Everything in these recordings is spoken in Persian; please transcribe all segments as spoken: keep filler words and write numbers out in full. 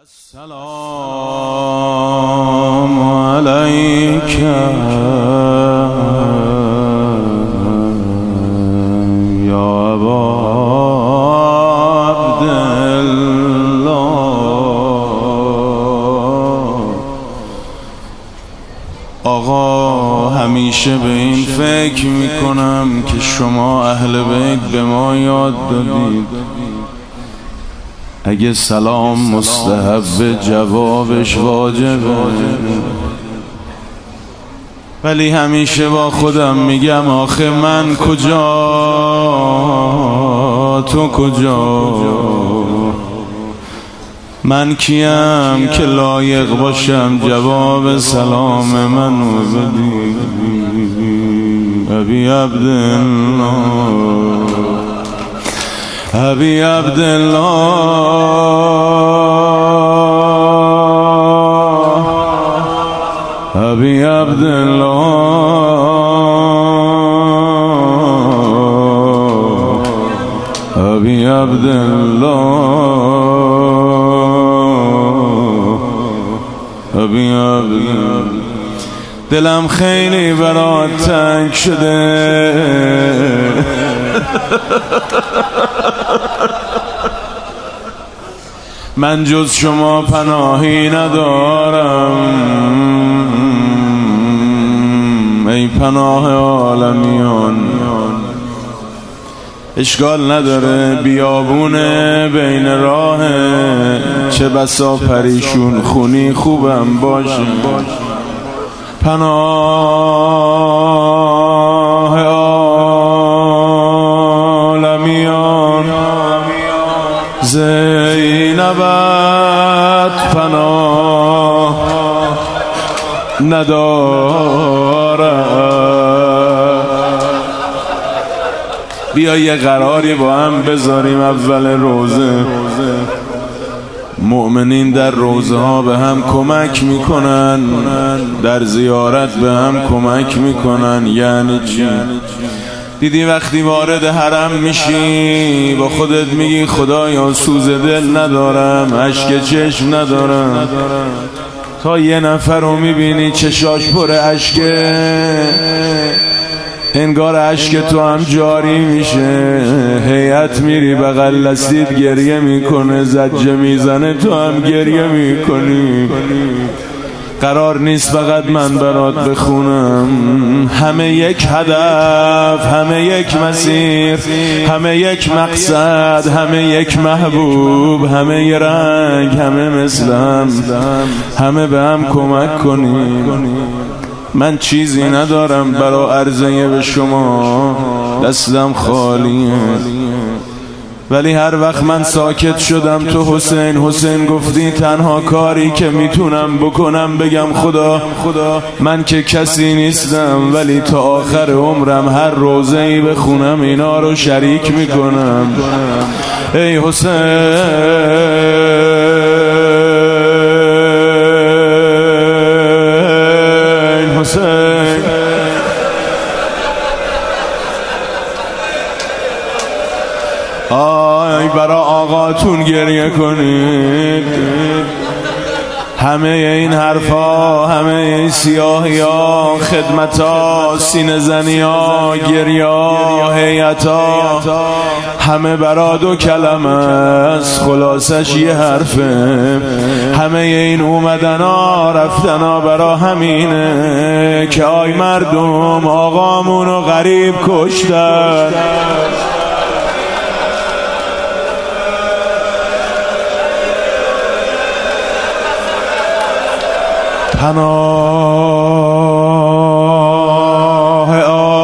السلام علیک یا ابا عبدالله. آقا همیشه به این فکر میکنم که شما اهل بیت به ما یاد دادید اگه سلام مستحب جوابش واجبه، ولی همیشه با خودم میگم آخه من کجا تو کجا، من کیم که لایق باشم جواب سلام منو بدی. ابی عبدالله ابی عبدالله ابی عبدالله ابی عبدالله ابی عبدالله. دلم خیلی برات تنگ شده، من جز شما پناهی ندارم، ای پناه عالمیان. اشکال نداره بیابونه بین راه، چه بسا پریشون خونی خوبم باشه، پناه عالمیان. زینبت پناه ندارد. بیا یه قراری با هم بذاریم اول روزه. مؤمنین در روزه ها به هم کمک میکنن، در زیارت به هم کمک میکنن. یعنی چی؟ دیدی وقتی وارد حرم میشی با خودت میگی خدایا سوز دل ندارم، اشک چشم ندارم، تا یه نفر رو میبینی چشاش پر اشکه، انگار اشک تو هم جاری میشه، هیئت میری بغل دستیت گریه میکنه، زجه میزنه تو هم گریه میکنی. قرار نیست فقط من برات بخونم، همه یک هدف، همه یک مسیر، همه یک مقصد، همه یک محبوب، همه ی رنگ، همه مثل هم، همه به هم کمک کنیم. من چیزی ندارم برا عرضه به شما، دستم خالیه، ولی هر وقت من ساکت شدم تو حسین حسین گفتی تنها کاری که میتونم بکنم بگم خدا خدا من که کسی نیستم، ولی تا آخر عمرم هر روزه‌ای بخونم اینا رو شریک میکنم. ای حسین حسین آی برا آقاتون گریه کنید. همه این حرفا، همه این سیاهی ها، خدمت ها، سینه زنی ها، گریه ها، هیئت ها، همه برا دو کلمه است، خلاصش یه حرفه. همه این اومدن ها رفتن ها برا همینه که آی مردم آقامونو غریب کشتن. پناه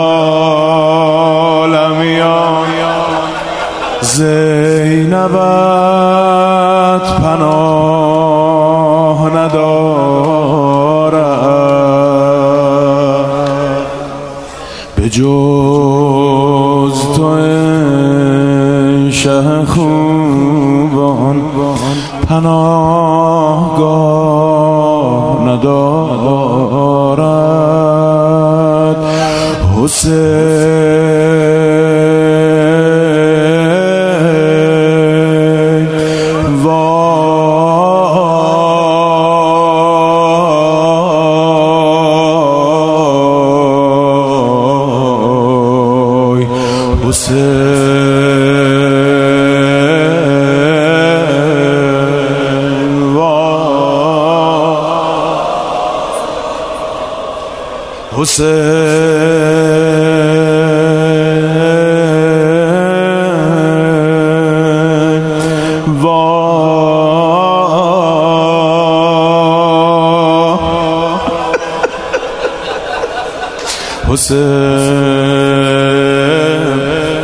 عالمیان زینبت پناه ندارد، به جز تو ای شه خوبان پناهگاه ندارد. حسین وای حسین وا حسین.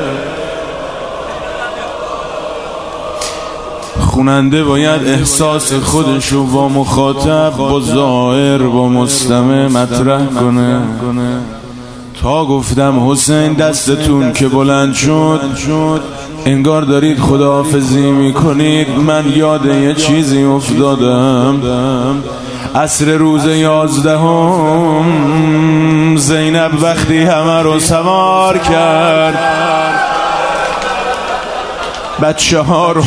خواننده باید احساس خودشو با مخاطب، با ظاهر، با مستمع مطرح کنه. تا گفتم حسین دستتون که بلند شد انگار دارید خداحافظی میکنید، من یاد یه چیزی افتادم. عصر روز یازدهم زینب وقتی همه رو سوار کرد، بچه ها رو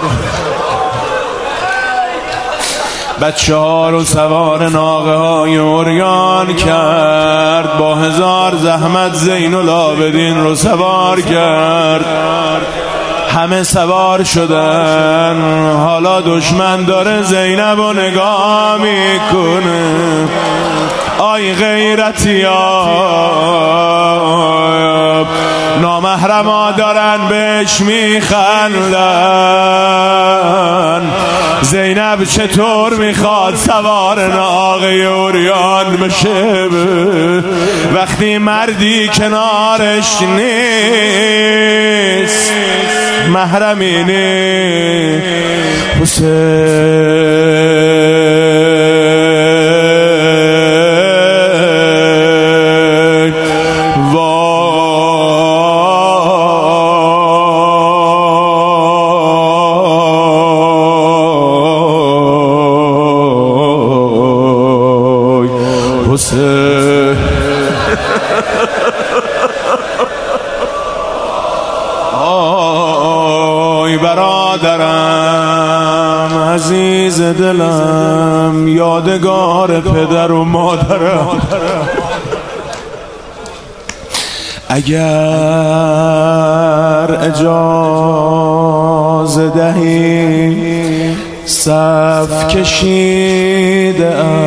بچه ها رو سوار ناقه های عریان کرد، با هزار زحمت زین العابدین رو سوار کرد. همه سوار شدن، حالا دشمن داره زینب رو نگاه میکنه. آی غیرتی ها، نامحرما دارن بهش میخندن. زینب چطور میخواد سوار ناقه عریان بشه وقتی مردی کنارش نیست، محرمی نیست. حسین وای حسین. آی برادرم عزیز دلم، یادگار پدر و مادرم، اگر اجازه دهی صف کشیده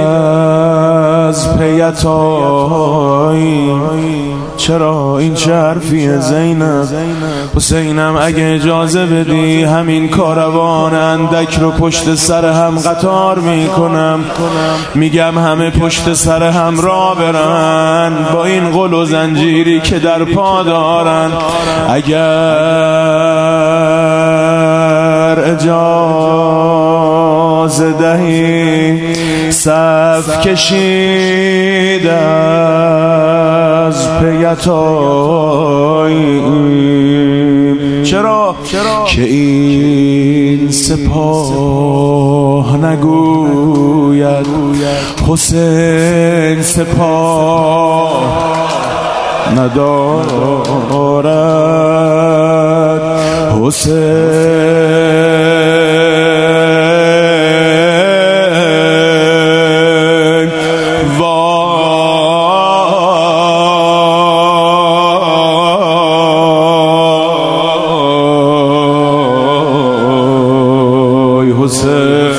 از پیتای. چرا این چه حرفیه زینب؟ حسینم اگه اجازه بدی همین کاروان اندک رو پشت سر هم قطار میکنم، میگم همه پشت سر هم را برن با این قل و زنجیری که در پا دارن. اگر اجازه دهی صف کشیده از پیتای. چرا که این سپاه نگوید حسین سپاه ندارد. حسین وای حسین.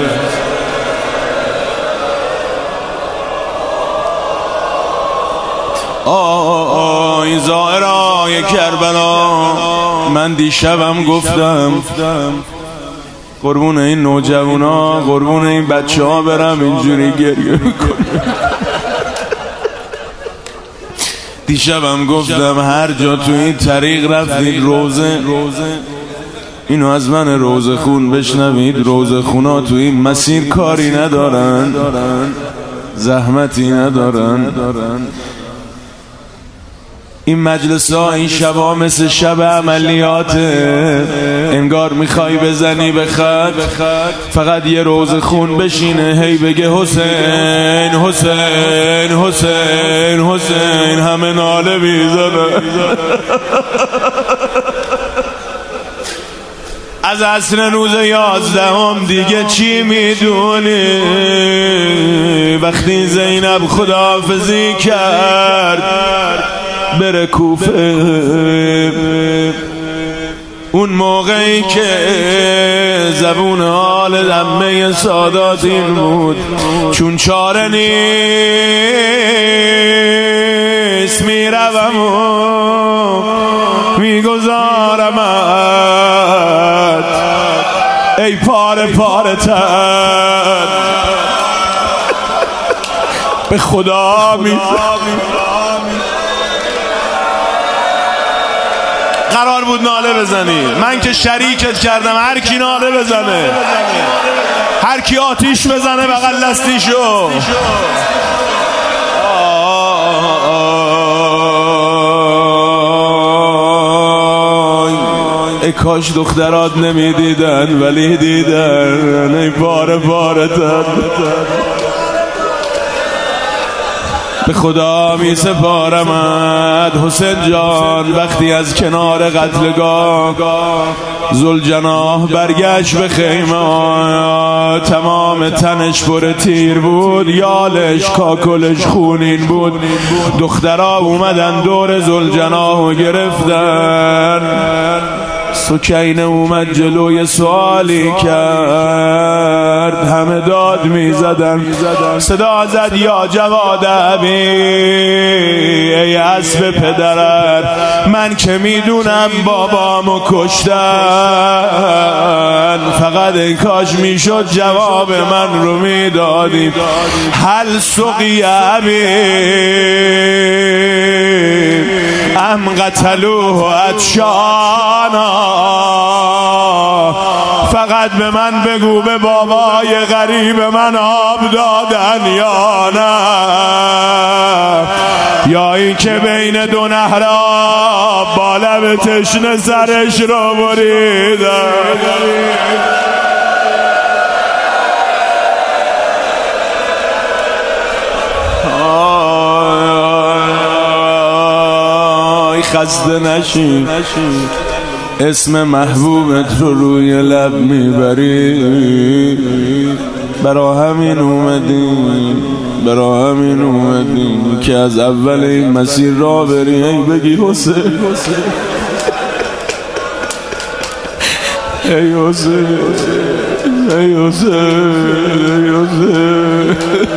آی زائرای کربلا، من دیشبم گفتم قربون این نوجوانا، قربون این بچه ها برم اینجوری گریه میکنم. دیشبم گفتم هر جا تو این طریق رفتید روزه، اینو از من روزه خون بشنوید. روزه خونا تو این مسیر کاری ندارن، زحمتی ندارن. این مجلس ها این شبا مثل شب عملیات، انگار میخوای بزنی به خط فقط یه روز خون بشینه هی بگه حسین حسین حسین حسین، همه ناله میزنه. از عصر روز یازدهم دیگه چی میدونی؟ وقتی زینب خداحافظی کرد بره کوفه، اون موقعی که زبون حال دمه سادات این بود چون چاره نیست میروم و میگذارمت ای پاره پاره تر به خدا می قرار بود ناله بزنی، من که شریکت کردم، هر کی ناله بزنه، هر کی آتیش بزنه بغل دستیشو. ای کاش دخترات نمی دیدن ولی دیدن، ای پاره پاره تر به خدا می سپارمت حسین جان. وقتی از کنار قتلگاه ذوالجناح برگشت به خیمه، تمام تنش پر تیر بود، یالش کاکلش خونین بود. دخترها اومدن دور ذوالجناح و گرفتن. سکینه اومد جلوی سوالی کرد، همه داد می زدن، صدا زد یا جواد ابی ای اسب پدرت، من که میدونم بابامو کشتن، فقط این کاش میشد جواب من رو میدادی. هل سقی ابی ام قتلوه عطشانا، فقط به من بگو به بابای غریب من آب دادن یا نه، یا این که بین دو نهر آب با لب تشنه سرش رو بریدن. خسته نشین، اسم محبوبت رو روی لب میبری، برا همین اومدیم، برا همین اومدیم که از اول این مسیر را بری ای بگی حسین ای حسین ای حسین ای حسین.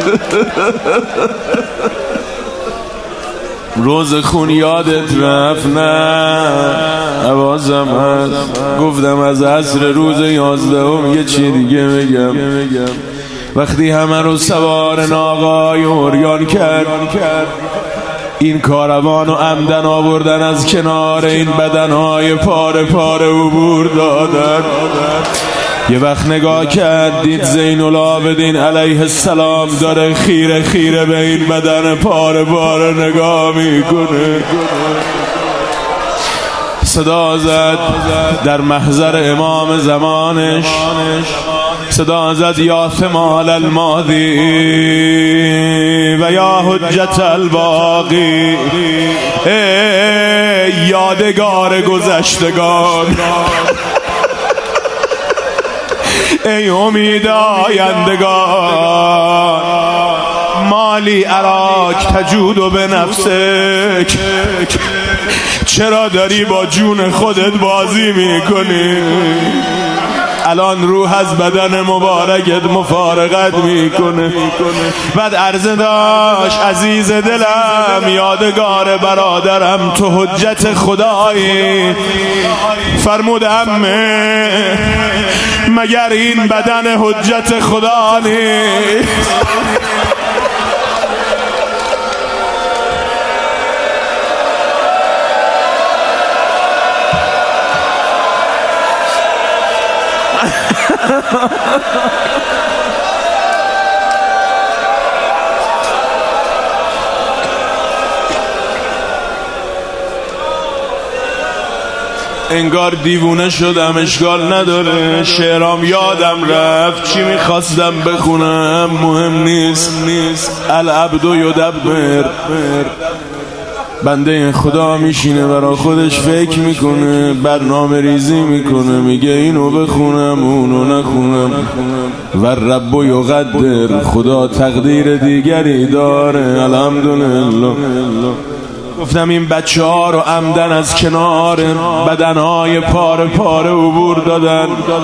روز خون یادت رفت؟ نه عوازم هست. گفتم از عصر روز یازدهم یه چی دیگه بگم. وقتی همه رو سوار ناقای عریان کرد، این کاروان و عمدن آوردن از کنار این بدنهای پاره پاره عبور دادن. یه وقت نگاه کرد دید زین العابدین علیه السلام داره خیره خیره به این بدن پاره پاره نگاه میکنه. صدا زد در محضر امام زمانش، صدا زد یا ثمال الماضی و یا حجت الباقی، ای یادگار گذشتگان، ای امید آیندگان، مالی اراک تجود به نفسک، چرا داری با جون خودت بازی میکنی؟ الان روح از بدن مبارکت مفارقت میکنه. بعد عرضه داشت عزیز دلم، یادگار برادرم، تو حجت خدایی. فرمود عمه مگر این بدن حجت خدا نیست؟ انگار دیوونه شدم، اشکال نداره، شعرام یادم رفت، چی میخواستم بخونم مهم نیست. العبد یدبر، بنده خدا میشینه برا خودش فکر میکنه، برنامه ریزی میکنه، میگه اینو بخونم اونو نخونم. و رب یقدر، خدا تقدیر دیگری داره. الحمدلله گفتم این بچه ها رو عمدن از کنار بدنهای پاره پاره عبور دادن.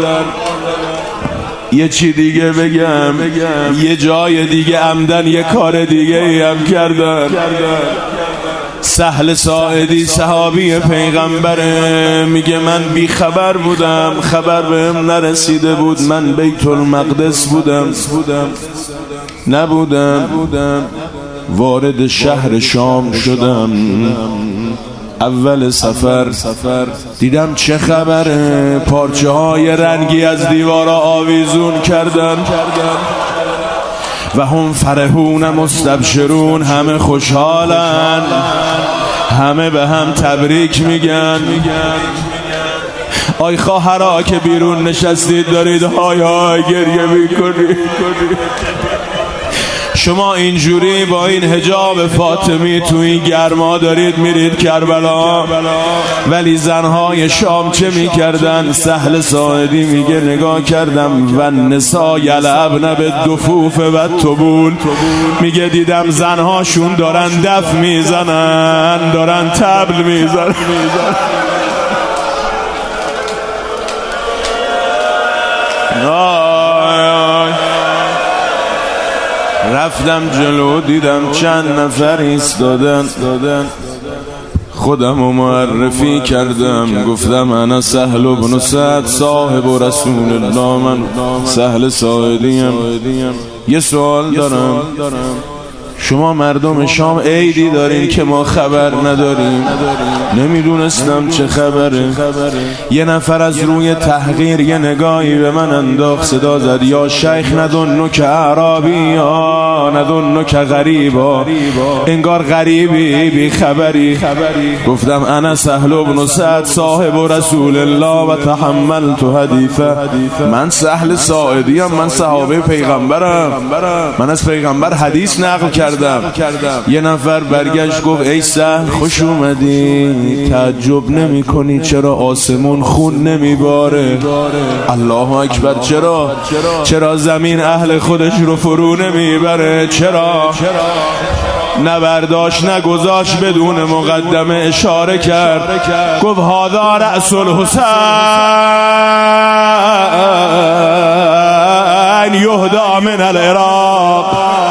یه چی دیگه بگم، یه جای دیگه عمدن یه کار دیگه ای هم کردن. سهل ساعدی صحابی پیغمبره، میگه من بی خبر بودم، خبر بهم نرسیده بود، من بیت المقدس بودم نبودم، وارد شهر شام شدم. اول سفر دیدم چه خبره، پارچه های رنگی از دیوارا آویزون کردن و هم فرحون مستبشرون، همه خوشحالن، همه به هم تبریک میگن. آی خواهرها که بیرون نشستید دارید های های گریه میکنید. شما اینجوری با این حجاب فاطمی تو این گرما دارید میرید کربلا، ولی زنهای شام چه میکردن؟ سهل ساعدی میگه نگاه کردم و نسا یلعبن به دفوف و طبول، میگه دیدم زنهاشون دارن دف میزنن، دارن طبل میزنن. رفتم جلو دیدم چند نفر ایستادن، خودم رو معرفی کردم، گفتم انا سهل بن سعد صاحب رسول الله، من سهل ساعدیم. یه سوال دارم، شما مردم شام عیدی دارین که ما خبر نداریم؟ نمیدونستم چه خبره. یه نفر از روی تحقیر یه نگاهی به من انداخت، صدا زد یا شیخ ندونک اعرابی یا ندونک غریبا، انگار غریبی بی خبری. گفتم انا سهل بن سعد صاحب رسول الله و تحملت حدیثه، من سهل ساعدیم، من صحابه پیغمبرم، من از پیغمبر حدیث نقل کردم. یه نفر برگشت گفت ای سهل خوش اومدی، تعجب نمی کنی چرا آسمون خون نمی باره؟ الله اکبر. چرا چرا زمین اهل خودش رو فرو نمی بره؟ چرا نبرداشت نگذاشت، بدون مقدمه اشاره کرد، گفت هذا رأس الحسین یهدا من العراق،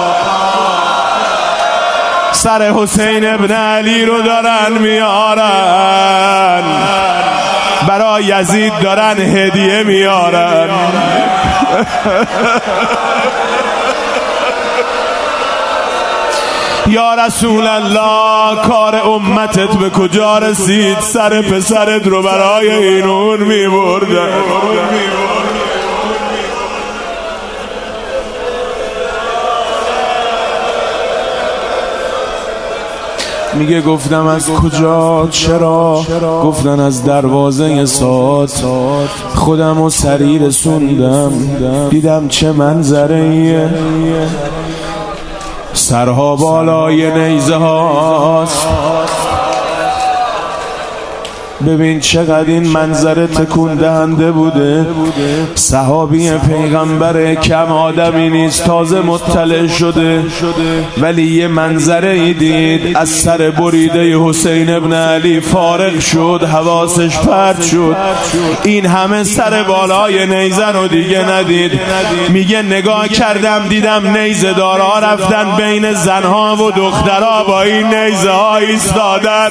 سر حسین ابن علی رو دارن میارن، برای یزید دارن هدیه میارن. یا رسول الله کار امتت به کجا رسید؟ سر پسرت رو برای اینون میبردن. میگه گفتم از کجا؟ چرا؟ گفتن از دروازه ساد. خودم و سری رسوندم، دیدم چه منظره، سرها بالای نیزه هاست. ببین چقدر این منظره تکون دهنده بوده. صحابی پیغمبر کم آدمی نیست، تازه مطلع شده، ولی یه منظره ای دید، از سر بریده حسین ابن علی فارغ شد، حواسش پرت شد، این همه سر بالای نیزه رو دیگه ندید. میگه نگاه کردم دیدم نیزه دارا رفتن بین زنها و دخترها با این نیزه ها ایستادن.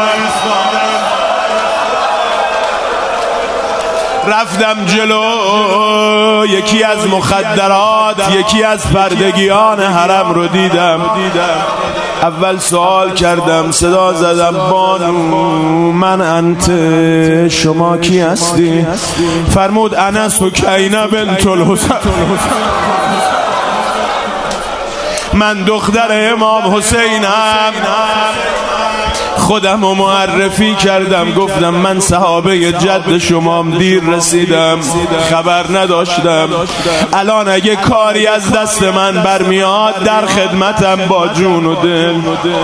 رفتم جلو، یکی از مخدرات، یکی از پردگیان حرم رو دیدم. اول سوال کردم، صدا زدم بانو من انت، شما کی هستی؟ فرمود انا سکینه بنت الحسین، من دختر امام حسینم. خودم رو معرفی کردم، گفتم من صحابه جد شمام، دیر رسیدم، خبر نداشتم، الان اگه کاری از دست من برمیاد در خدمتم با جون و دل.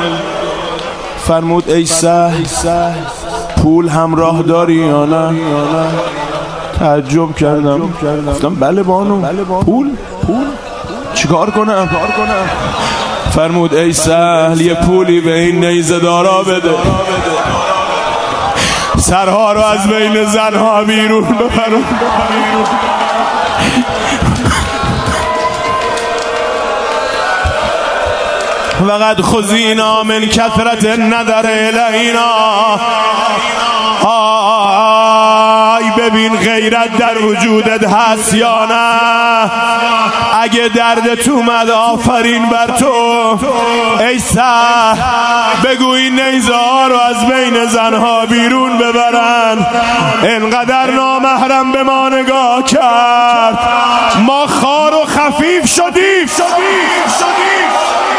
فرمود ای سهل پول همراه داری یا نه؟ تعجب کردم، گفتم بله بانو. پول؟ پول؟ چیکار کنم؟ فرمود ای سهل یه پولی به این نیزه دارا بده، سرها رو از بین زنها بیرون ببرون. وقد خذینا من کثرت النظر الینا. آی ببین غیرت در وجودت هست یا نه؟ اگه دردت اومد آفرین بر تو ای سهل، بگو این نیزه ها رو از بین زنها بیرون ببرن. انقدر نامحرم به ما نگاه کرد ما خار و خفیف شدیم شدیم شدیم.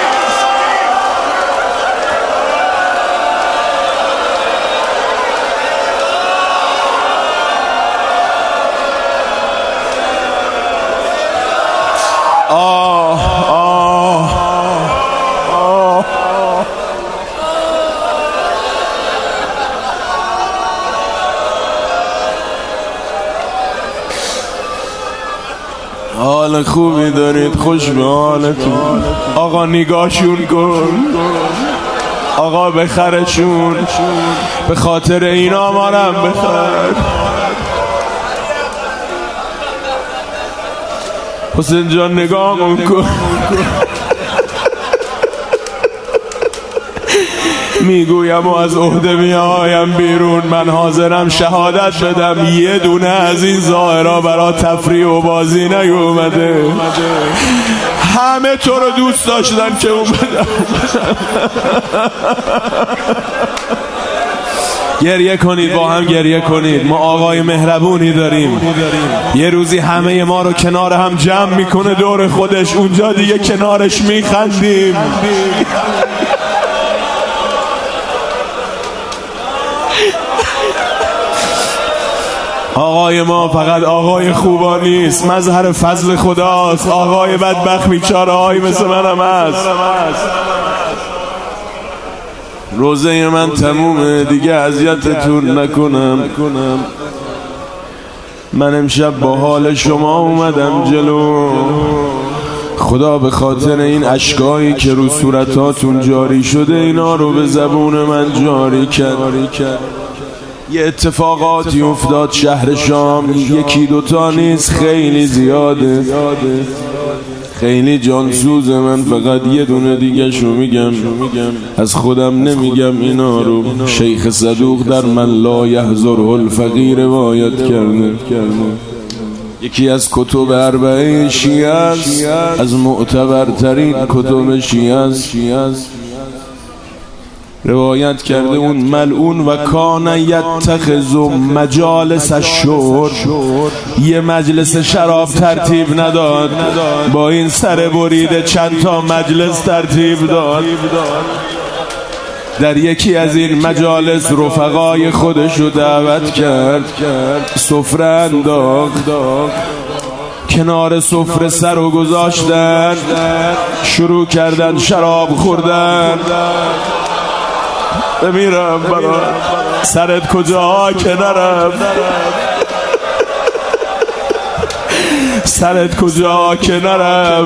آه آه آه حال خوبی دارید، خوش به حالتون. آقا نگاهشون کن، آقا بخرشون، به خاطر اینا مارم بخر. حسین جان نگاه کن، میگویم و از عهده میایم بیرون، من حاضرم شهادت بدم یه دونه از این ظاهرا برا تفریح و بازی نیومده. همه تو رو دوست داشتن که اومدم. گریه کنید، با هم گریه کنید. ما آقای مهربونی داریم، یه روزی همه ما رو کنار هم جمع میکنه دور خودش، اونجا دیگه کنارش میخندیم. آقای ما فقط آقای خوبا نیست، مظهر فضل خداست. آقای بدبخت بیچاره هایی مثل منم هست. روزه من تمومه دیگه، اذیتتون نکنم. من امشب با حال شما اومدم جلو. خدا به خاطر این اشکایی که رو صورتاتون جاری شده اینا رو به زبون من جاری کرد. یه اتفاقاتی افتاد شهر شام، یکی دوتا نیست خیلی زیاده، خیلی جانسوز. من فقط یه دونه دیگه شو میگم، از خودم نمیگم اینا رو. شیخ صدوق در من لا یحضره الفقیر روایت کرده. یکی از کتب اربعه شیعه است، از معتبرترین کتب شیعه است. روایت کرده اون ملعون و کان یتخذ مجالس الشرب، یه مجلس شراب ترتیب نداد، با این سر بریده چند تا مجلس ترتیب داد. در یکی از این مجالس رفقای خودش رو دعوت کرد، سفره انداخت، کنار سفره سر رو گذاشتن، شروع کردن شراب خوردن. بمیرم برا سرت کجا که نرم، سرت کجا که نرم.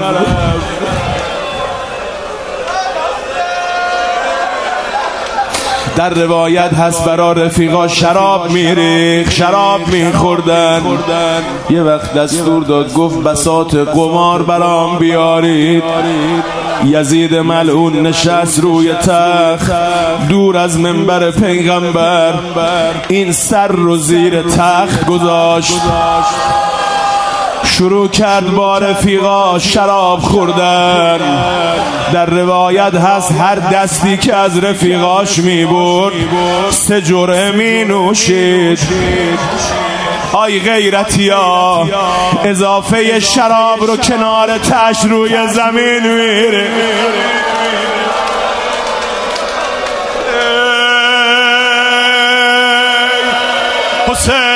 در روایت هست برا رفیقا شراب میریخ، شراب میخوردن. یه وقت دستور داد گفت بساط قمار برام بیارید. یزید ملعون نشست روی تخت دور از منبر پیغمبر، این سر رو زیر تخت گذاشت، شروع کرد با رفیقا شراب خوردن. در روایت هست هر دستی که از رفیقاش می برد سه جرعه می نوشید. آی غیرتی ها، اضافه شراب رو کنار تش روی زمین میره. حسین